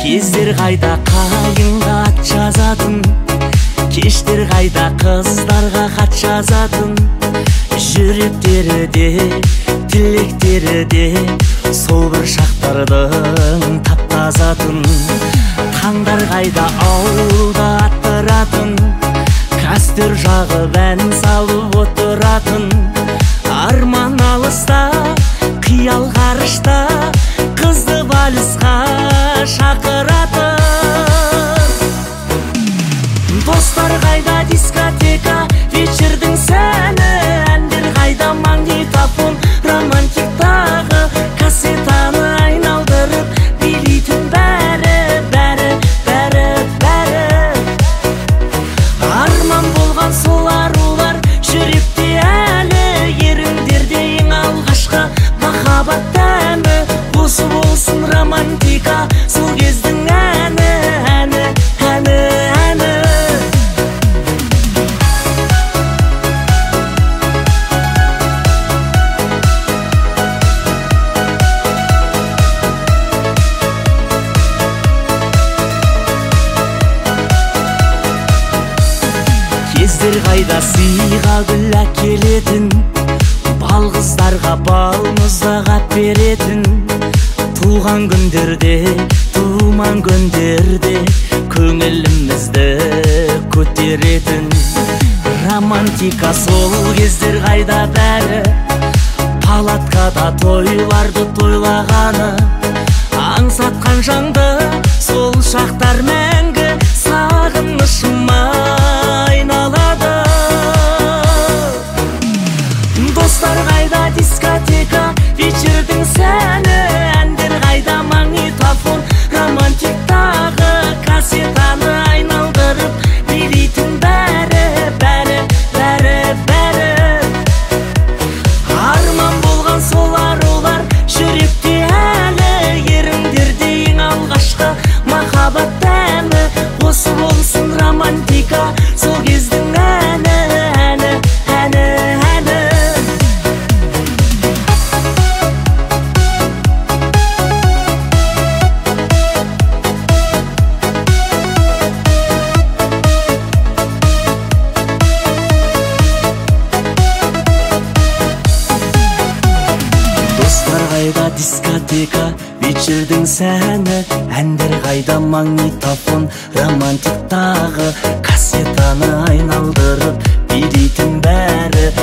Кездер қайда қайынға ат жазатын, кештер қайда қыздарға хат жазатын. Жүректері де, тілектері де сол бір шақтардың таптазатын. Таңдар қайда ауылда аттыратын, костер жағып ән салып отыратын. Арман алыста, қиял ғарышта, қызды вальсқа шақыратын. Достар қайда дискотека, вечердің сәні, әндер қайда магнитофон, романтиктағы кассетаны айналдырып билейтін бәрі, бәрі, бәрі, бәрі. Арман болған сол арулар жүректе әлі, еріндерде ең алғашқы махаббат дәмі. Осы болсын романтика, сол кездің әні, әні, әні, әні. Кездер қайда сыйға гүл әкелетін, балғыздарға балмұздақ әперетін. Туған күндерде, туман күндерде көңілімізді көтеретін. Романтика сол кездер қайда бәрі, палаткада тойларды тойлағаны. Аңсатқан жанды сол шақтар мәңгі сағынышыма айналады. Достар қайда дискотека, вечердің сәні, әндер қайда магнитофон, романтиктағы кассетаны айналдырып билейтін бәрі, бәрі, бәрі, бәрі. Арман болған сол арулар жүректе әлі, еріндерде ең алғашқы махаббат дәмі. Осы болсын романтика, сол кездің әні, әні, әні, әні. Достар қайда дискотека, вечердің сәні, әндер қайда магнитофон, романтиктағы кассетаны айналдырып билейтін бәрі,